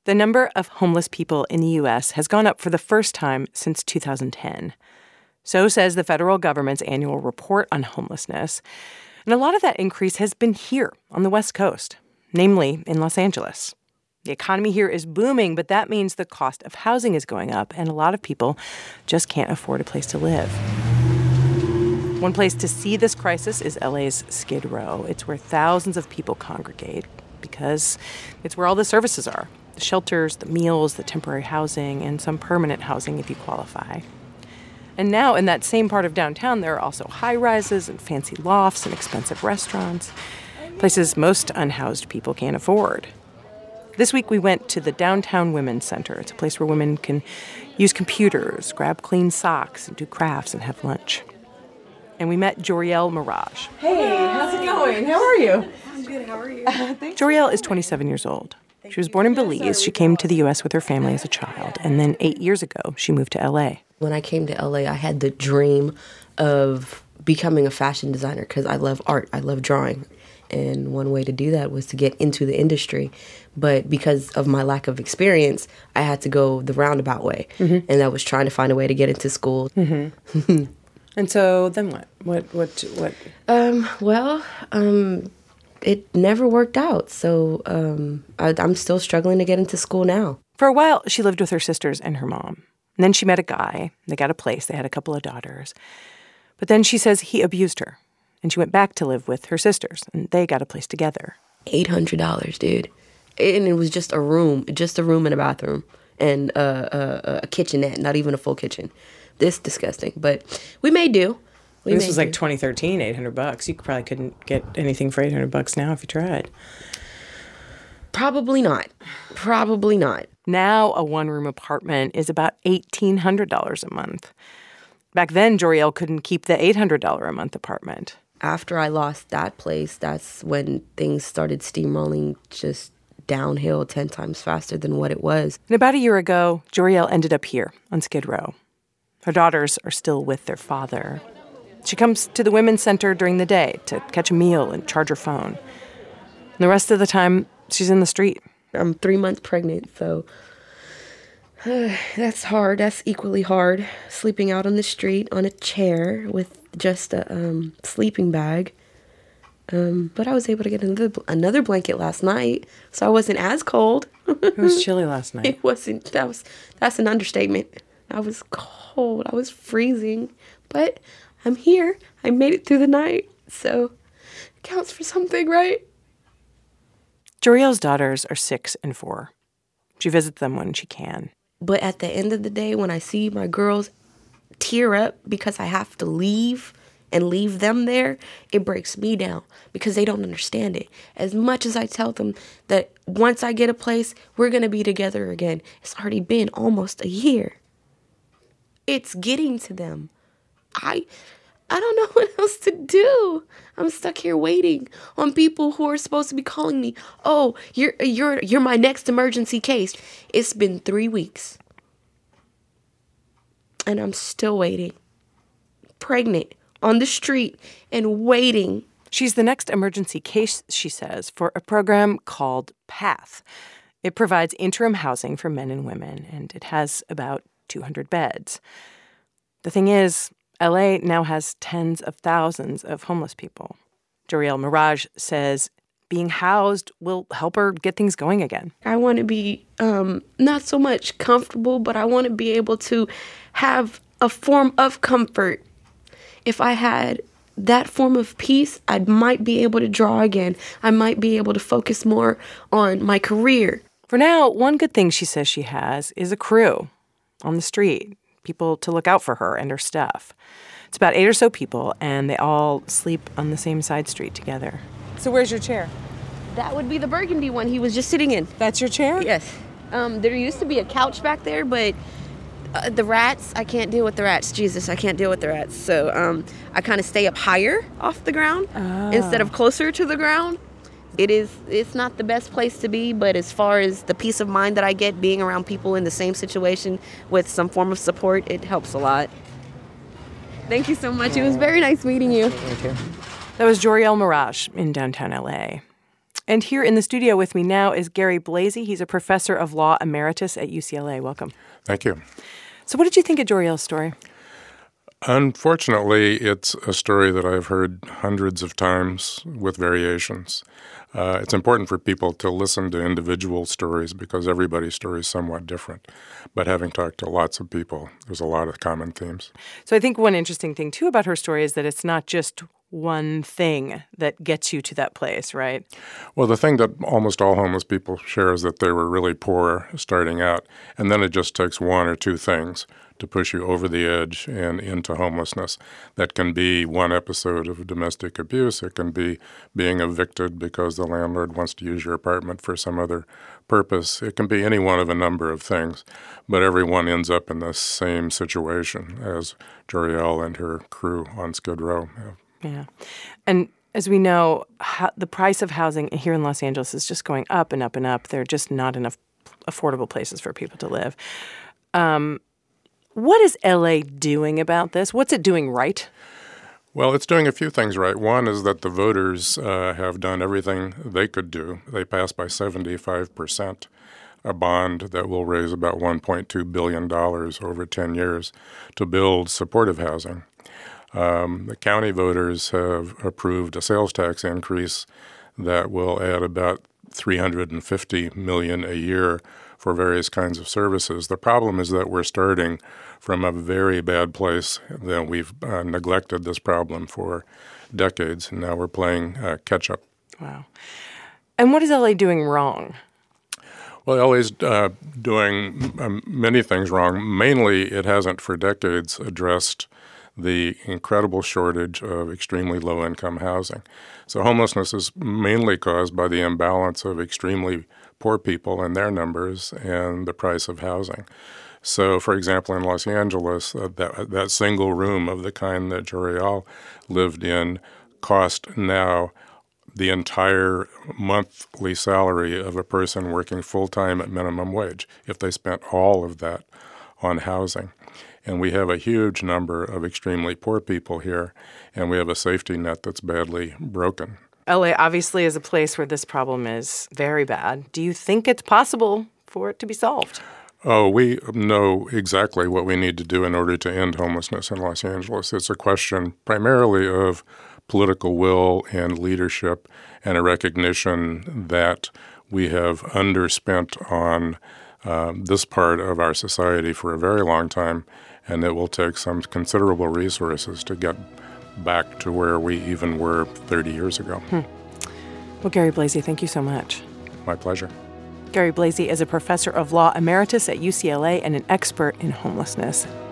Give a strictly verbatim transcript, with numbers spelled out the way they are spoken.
The number of homeless people in the U S has gone up for the first time since two thousand ten. So says the federal government's annual report on homelessness. And a lot of that increase has been here on the West Coast, namely in Los Angeles. The economy here is booming, but that means the cost of housing is going up, and a lot of people just can't afford a place to live. One place to see this crisis is L A's Skid Row. It's where thousands of people congregate because it's where all the services are. The shelters, the meals, the temporary housing, and some permanent housing if you qualify. And now in that same part of downtown, there are also high-rises and fancy lofts and expensive restaurants, places most unhoused people can't afford. This week we went to the Downtown Women's Center. It's a place where women can use computers, grab clean socks, and do crafts and have lunch. And we met Joriel Mirage. Hey, how's it going? How are you? I'm good. How are you? Uh, Joriel is twenty-seven years old. She was born in Belize. She came to the U S with her family as a child, and then eight years ago, she moved to L A. When I came to L A, I had the dream of becoming a fashion designer because I love art. I love drawing. And one way to do that was to get into the industry. But because of my lack of experience, I had to go the roundabout way. Mm-hmm. And that was trying to find a way to get into school. Mm-hmm. And so then what? What? What? What? Um, well, um, it never worked out. So um, I, I'm still struggling to get into school now. For a while, she lived with her sisters and her mom. And then she met a guy. They got a place. They had a couple of daughters. But then she says he abused her. And she went back to live with her sisters, and they got a place together. eight hundred dollars, dude. And it was just a room, just a room and a bathroom, and a, a, a kitchenette, not even a full kitchen. This disgusting, but we made do. We this made was like do. twenty thirteen, eight hundred bucks. You probably couldn't get anything for eight hundred bucks now if you tried. Probably not. Probably not. Now a one-room apartment is about eighteen hundred dollars a month. Back then, Joriel couldn't keep the eight hundred dollars a month apartment. After I lost that place, that's when things started steamrolling just downhill ten times faster than what it was. And about a year ago, Joriel ended up here on Skid Row. Her daughters are still with their father. She comes to the Women's Center during the day to catch a meal and charge her phone. And the rest of the time, she's in the street. I'm three months pregnant, so uh, that's hard. That's equally hard. Sleeping out on the street on a chair with just a um, sleeping bag. Um, but I was able to get another, another blanket last night, so I wasn't as cold. It was chilly last night. It wasn't. That was that's an understatement. I was cold. I was freezing. But I'm here. I made it through the night, so it counts for something, right? Joriel's daughters are six and four. She visits them when she can. But at the end of the day, when I see my girls tear up because I have to leave and leave them there, it breaks me down because they don't understand it. As much as I tell them that once I get a place, we're going to be together again, it's already been almost a year. It's getting to them. I I don't know what else to do. I'm stuck here waiting on people who are supposed to be calling me. Oh, you're you're you're my next emergency case. It's been three weeks. And I'm still waiting. Pregnant, on the street, and waiting. She's the next emergency case, she says, for a program called PATH. It provides interim housing for men and women, and it has about two hundred beds. The thing is, L A now has tens of thousands of homeless people. Joriel Mirage says being housed will help her get things going again. I want to be um, not so much comfortable, but I want to be able to have a form of comfort. If I had that form of peace, I might be able to draw again. I might be able to focus more on my career. For now, one good thing she says she has is a crew on the street, people to look out for her and her stuff. It's about eight or so people, and they all sleep on the same side street together. So where's your chair? That would be the burgundy one he was just sitting in. That's your chair? Yes. Um, there used to be a couch back there, but uh, the rats, I can't deal with the rats. Jesus, I can't deal with the rats. So um, I kind of stay up higher off the ground oh. instead of closer to the ground. It is, it's not the best place to be, but as far as the peace of mind that I get being around people in the same situation with some form of support, it helps a lot. Thank you so much. It was very nice meeting you. Thank you. That was Joriel Mirage in downtown L A. And here in the studio with me now is Gary Blasey. He's a professor of law emeritus at U C L A. Welcome. Thank you. So what did you think of Joriel's story? Unfortunately, it's a story that I've heard hundreds of times with variations. Uh, it's important for people to listen to individual stories because everybody's story is somewhat different. But having talked to lots of people, there's a lot of common themes. So I think one interesting thing, too, about her story is that it's not just one thing that gets you to that place, right? Well, the thing that almost all homeless people share is that they were really poor starting out, and then it just takes one or two things to push you over the edge and into homelessness. That can be one episode of domestic abuse. It can be being evicted because the landlord wants to use your apartment for some other purpose. It can be any one of a number of things, but everyone ends up in the same situation as Joriel and her crew on Skid Row. Yeah. And as we know, ho- the price of housing here in Los Angeles is just going up and up and up. There are just not enough affordable places for people to live. Um, what is L A doing about this? What's it doing right? Well, it's doing a few things right. One is that the voters uh, have done everything they could do. They passed by seventy-five percent a bond that will raise about one point two billion dollars over ten years to build supportive housing. Um, the county voters have approved a sales tax increase that will add about three hundred fifty million dollars a year for various kinds of services. The problem is that we're starting from a very bad place, that we've uh, neglected this problem for decades, and now we're playing uh, catch-up. Wow. And what is L A doing wrong? Well, L A's uh, doing um, many things wrong. Mainly, it hasn't for decades addressed the incredible shortage of extremely low-income housing. So homelessness is mainly caused by the imbalance of extremely poor people and their numbers and the price of housing. So, for example, in Los Angeles, uh, that, that single room of the kind that Joriel lived in cost now the entire monthly salary of a person working full-time at minimum wage if they spent all of that on housing. And we have a huge number of extremely poor people here, and we have a safety net that's badly broken. L A obviously is a place where this problem is very bad. Do you think it's possible for it to be solved? Oh, we know exactly what we need to do in order to end homelessness in Los Angeles. It's a question primarily of political will and leadership and a recognition that we have underspent on um, this part of our society for a very long time, and it will take some considerable resources to get back to where we even were thirty years ago. Hmm. Well, Gary Blasey, thank you so much. My pleasure. Gary Blasey is a professor of law emeritus at U C L A and an expert in homelessness.